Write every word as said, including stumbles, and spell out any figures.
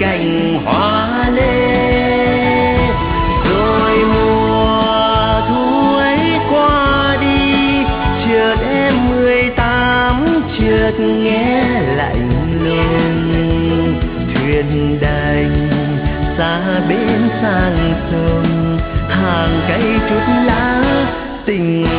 cành hoa lê. Rồi mùa thu ấy qua đi, chợt em mười tám chợt nghe lạnh lùng. Thuyền đành xa bên sang sông, hàng cây chút lá tình